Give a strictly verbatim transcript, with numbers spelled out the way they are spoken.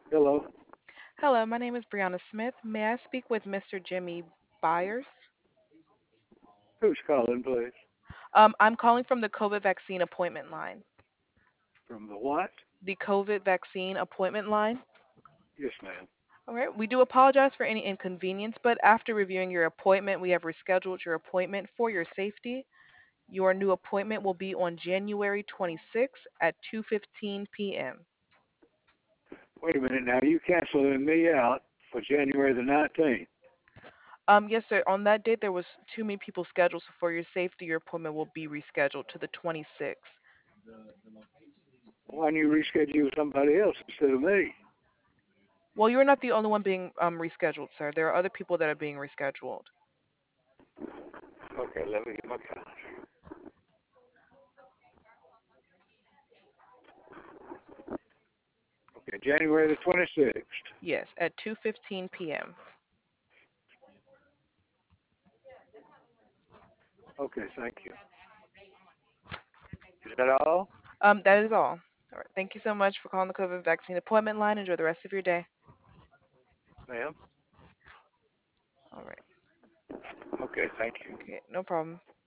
Hello. Hello, my name is Brianna Smith. May I speak with Mister Jimmy Byers? Who's calling, please? Um, I'm calling from the COVID vaccine appointment line. From the what? The COVID vaccine appointment line. Yes, ma'am. All right. We do apologize for any inconvenience, but after reviewing your appointment, we have rescheduled your appointment for your safety. Your new appointment will be on January twenty-sixth at two fifteen p m Wait a minute now. You canceling me out for January the nineteenth. Um, yes, sir. On that date, there was too many people scheduled, so for your safety, your appointment will be rescheduled to the twenty-sixth. Why don't you reschedule somebody else instead of me? Well, you're not the only one being um, rescheduled, sir. There are other people that are being rescheduled. Okay, let me get my calendar. Okay, January the twenty-sixth. Yes, at two fifteen p m Okay, thank you. Is that all? Um, that is all. All right. Thank you so much for calling the COVID vaccine appointment line. Enjoy the rest of your day. Ma'am? All right. Okay, thank you. Okay, no problem.